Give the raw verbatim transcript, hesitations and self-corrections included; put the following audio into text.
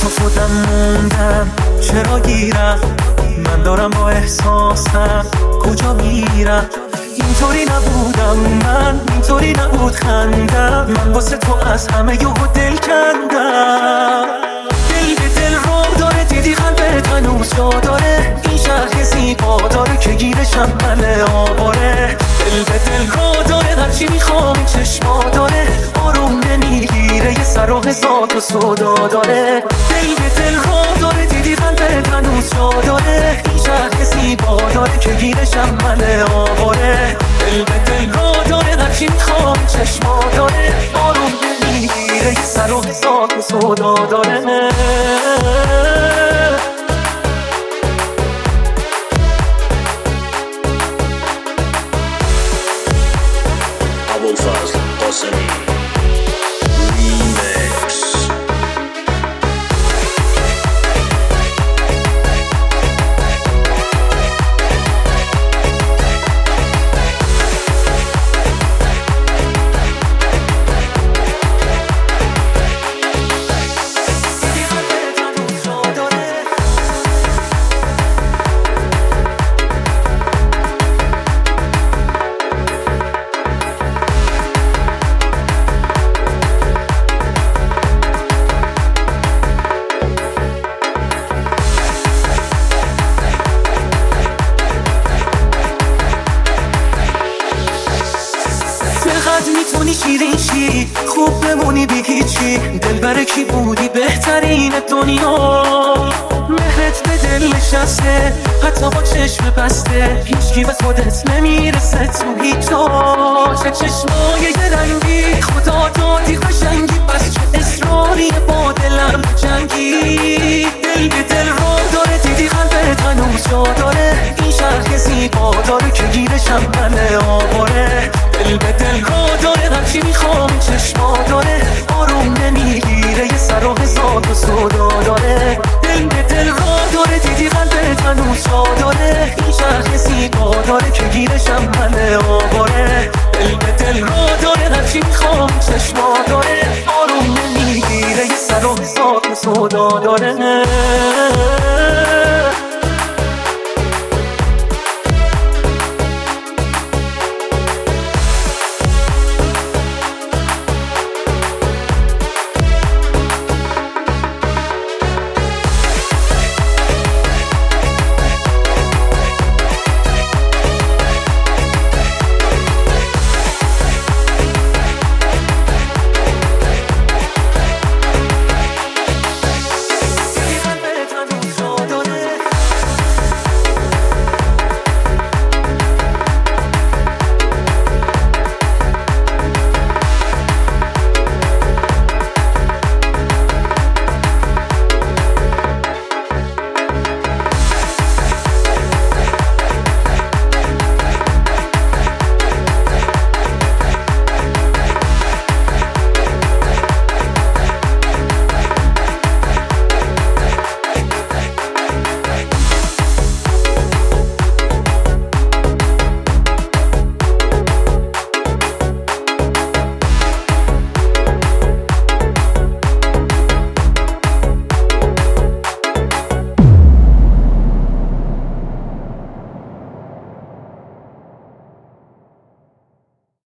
تا خودم موندم چرا گیرم، من دارم با احساسم کجا میرم. اینطوری نبودم من، اینطوری نبود خندم، من واسه تو از همه یهو دل کندم. دل به دل رو داره، دیدی قلبت هنوز جا داره، این شهر زیبا داره که گیرشم منه آواره. دل به دل رو داره، هرچی میخوام این چشما داره، آروم نمیگیره یه سر و حساب و صدا داره. دل به دل رو داره، دیدی قلبت هنوز جا داره، این شهر زیبا داره که گیرشم منه آواره. دل به دل رو داره، هرچی میخوام چشما داره، آروم نمیگیره یه سر و حساب و صدا داره. ابوالفضل قاسمی ریمیکس. چقدر میتونی شیرین شی، خوب بمونی بی هیچی، دل بر کی بودی بهترین دنیا. مهرت به دل نشسته حتی با چشم بسته، هیچکی به خودت نمیرسه تو هیچ جا. چه چشمای یه رنگی خدا دادی قشنگی، بس چه اصراری با دلم جنگی. دل به دل رو داره، دیدی قلبت هنوز جا داره، این شهر زیبا داره که گیرشم منه آواره. دل به دل رو داره، هرچی میخوام چشما داره، آروم نمیگیره یه سر و حساب و صدا داره. دل به دل رو داره، دیدی قلبت هنوز جا داره، این شهر زیبا داره که گیرشم منه آواره. دل به دل رو داره، هرچی میخوام چشما داره، آروم نمیگیره یه سر و حساب و صدا داره.